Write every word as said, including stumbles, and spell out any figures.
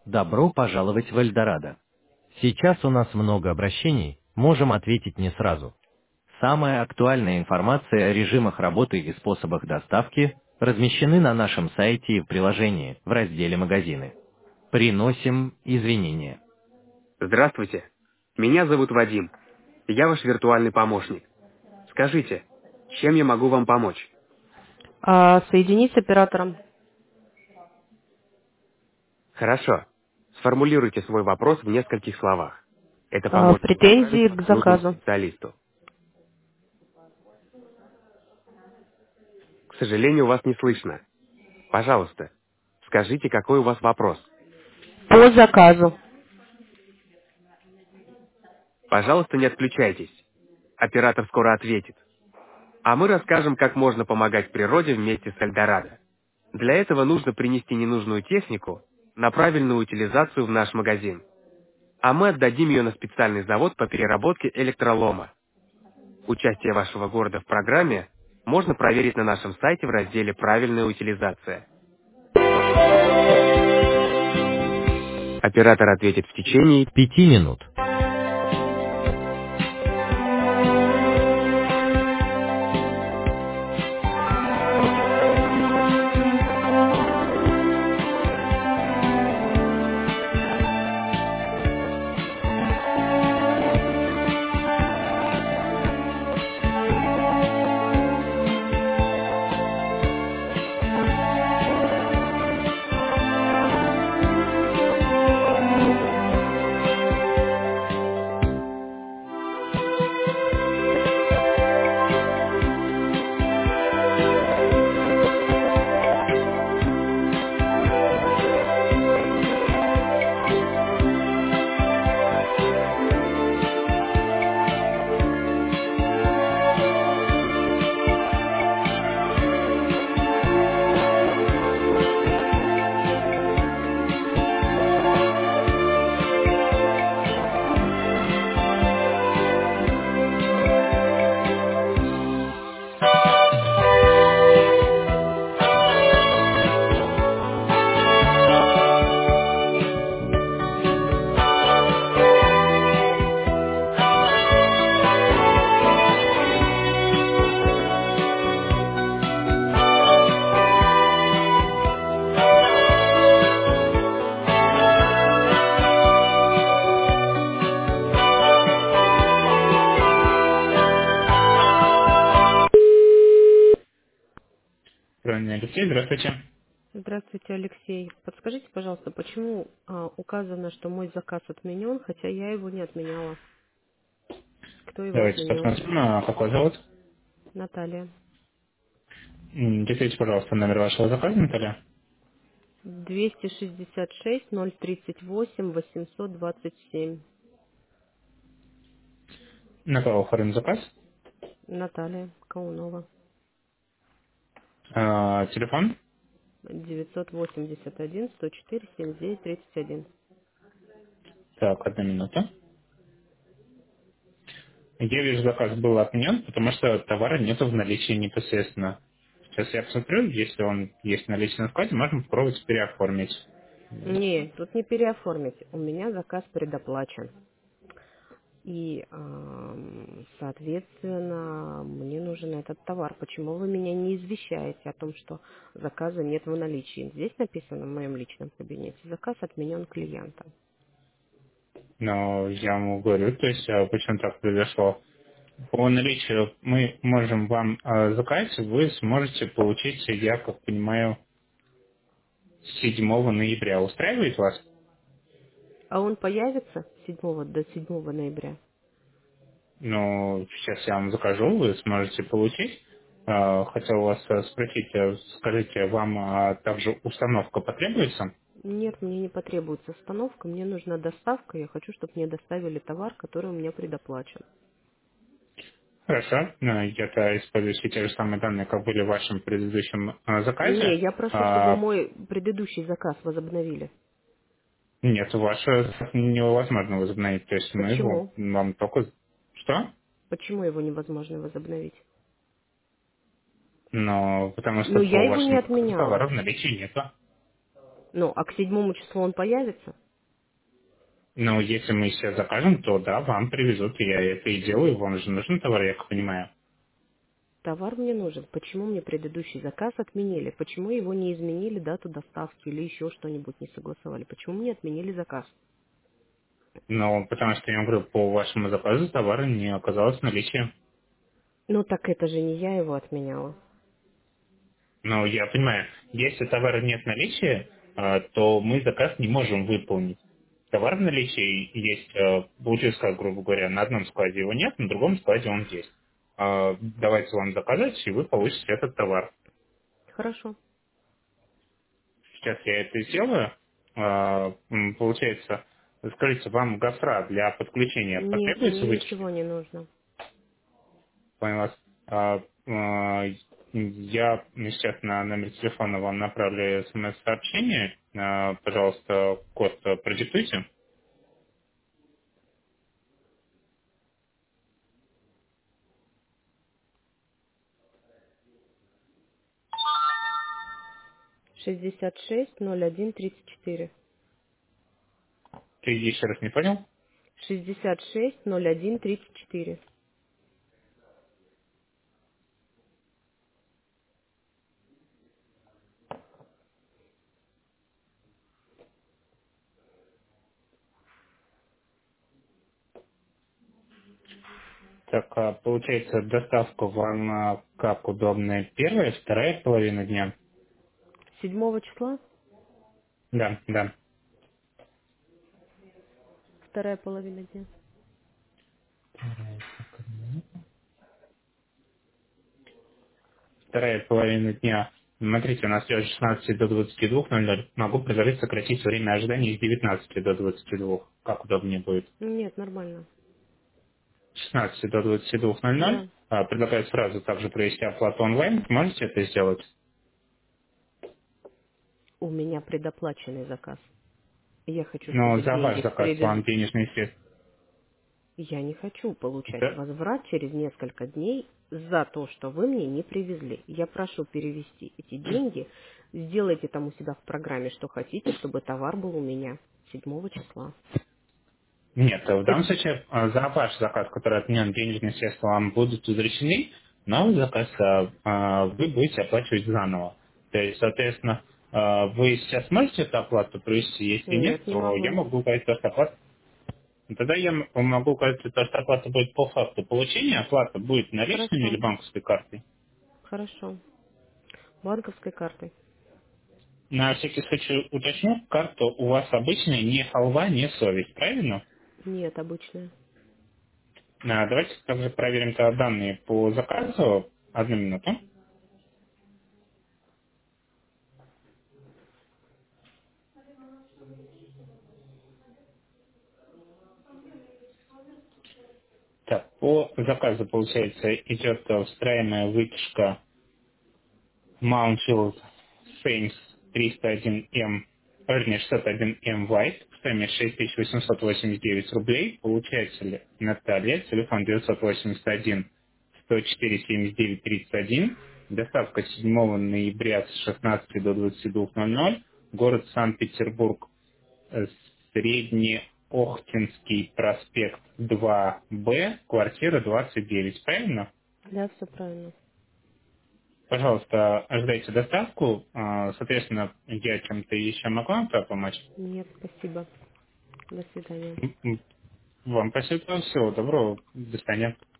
Добро пожаловать в Эльдорадо. Сейчас у нас много обращений, можем ответить не сразу. Самая актуальная информация о режимах работы и способах доставки размещены на нашем сайте и в приложении в разделе «Магазины». Приносим извинения. Здравствуйте. Меня зовут Вадим. Я ваш виртуальный помощник. Скажите, чем я могу вам помочь? А, соединить с оператором. Хорошо. Сформулируйте свой вопрос в нескольких словах. Это А, поможет мне направить претензии вас к к нужному заказу. специалисту. К сожалению, вас не слышно. Пожалуйста, скажите, какой у вас вопрос. По заказу. Пожалуйста, не отключайтесь. Оператор скоро ответит. А мы расскажем, как можно помогать природе вместе с Эльдорадо. Для этого нужно принести ненужную технику на правильную утилизацию в наш магазин. А мы отдадим ее на специальный завод по переработке электролома. Участие вашего города в программе можно проверить на нашем сайте в разделе «Правильная утилизация». Оператор ответит в течение... Пяти минут. Правильно, Алексей, здравствуйте. Здравствуйте, Алексей. Подскажите, пожалуйста, почему а, указано, что мой заказ отменен, хотя я его не отменяла? Кто его Давайте отменил? посмотрим, а как вас зовут. Наталья. М, Диктуйте, пожалуйста, номер вашего заказа, Наталья. двести шестьдесят шесть ноль тридцать восемь восемьсот двадцать семь. На кого оформлен заказ? Наталья Каунова. А, телефон? девятьсот восемьдесят один сто четыре семьдесят девять тридцать один. Так, одна минута. Я вижу, заказ был отменен, потому что товара нету в наличии непосредственно. Сейчас я посмотрю, если он есть в наличии на складе, можем попробовать переоформить. Не, тут не переоформить. У меня заказ предоплачен. И, ам, соответственно, мне нужен этот товар. Почему вы меня не извещаете о том, что заказа нет в наличии? Здесь написано в моем личном кабинете. Заказ отменен клиентом. Но я вам говорю, то есть а, почему так произошло. По наличию мы можем вам а, заказ, вы сможете получить, я как понимаю, седьмого ноября. Устраивает вас? А он появится седьмого до седьмого ноября? Ну, сейчас я вам закажу, вы сможете получить. А, Хотел вас э, спросить, э, скажите, вам а, также установка потребуется? Нет, мне не потребуется остановка, мне нужна доставка. Я хочу, чтобы мне доставили товар, который у меня предоплачен. Хорошо. Ну, я-то использую все те же самые данные, как были в вашем предыдущем э, Не, заказе. я прошу, чтобы А, мой предыдущий заказ возобновили. Нет, ваш э, невозможно возобновить. То есть мы его Почему? вам только... Что? Почему его невозможно возобновить? Ну, потому что Ну, я по его не вашему заказу отменяла. товара в наличии нету. Ну, а к седьмому числу он появится? Но если мы сейчас закажем, то да, вам привезут, и я это и делаю, вам же нужен товар, я как понимаю. Товар мне нужен. Почему мне предыдущий заказ отменили? Почему его не изменили, дату доставки или еще что-нибудь не согласовали? Почему мне отменили заказ? Но потому что я говорю, по вашему заказу товара не оказалось наличия. Ну, так это же не я его отменяла. Но я понимаю, если товара нет наличия, а, то мы заказ не можем выполнить. Товар в наличии есть, а, получилось, как, грубо говоря, на одном складе его нет, на другом складе он есть. А, Давайте вам заказать, и вы получите этот товар. Хорошо. Сейчас я это сделаю. А, м, Получается, скажите, вам гофра для подключения Нет, потребуется мне вычесть? ничего не нужно. Понял вас. А, а, Я сейчас на номер телефона вам направлю смс-сообщение. А, Пожалуйста, код э, продиктуйте. шестьдесят шесть ноль один тридцать четыре. Ты еще раз не понял? шестьдесят шесть ноль один тридцать четыре. Так, а, получается, доставка вам а, как удобно? Первая, вторая половина дня? Седьмого числа, Да, да. вторая половина дня. Вторая половина дня. Смотрите, у нас сейчас с шестнадцати до двадцати двух ноль ноль. Могу предложить сократить время ожидания с девятнадцати до двадцати двух. Как удобнее будет? Нет, нормально. С шестнадцати до двадцати двух ноль ноль. Да. А, Предлагаю сразу также провести оплату онлайн. Можете это сделать? У меня предоплаченный заказ. Я хочу, Но чтобы за ваш деньги заказ вам привезли. денежные средства. Я не хочу получать Да? возврат через несколько дней за то, что вы мне не привезли. Я прошу перевести эти деньги. Сделайте там у себя в программе, что хотите, чтобы товар был у меня седьмого числа. Нет, в Это данном случае а, за ваш заказ, который отменен, денежные средства вам будут возвращены, новый заказ а, а, вы будете оплачивать заново. То есть, соответственно, а, вы сейчас можете эту оплату провести? Если нет, нет, не то я могу. могу указать, то, что оплата. Тогда я м- могу указать, то, что оплата будет по факту получения, оплата будет наличными или Хорошо, банковской картой. хорошо. Банковской картой. На всякий случай уточню, карта у вас обычная, не халва, не совесть, правильно? Нет, обычная. А, Давайте также проверим тогда данные по заказу. Одну минуту. Так, по заказу, получается, идет э, встраиваемая вытяжка Mountfield Saints триста один эм, вернее, шестьсот один эм White, стоимость шесть тысяч восемьсот восемьдесят девять рублей. Получатель Наталья, телефон девятьсот восемьдесят один сто четыре семьдесят девять тридцать один. Доставка седьмого ноября с шестнадцати до двадцати двух ноль ноль. Город Санкт-Петербург, э, Среднеохтинский проспект два Б, квартира двадцать девять, правильно? Да, все правильно. Пожалуйста, ожидайте доставку. А, Соответственно, я чем-то еще могу вам помочь? Нет, спасибо. До свидания. М, м, Вам спасибо. Всего доброго. До свидания.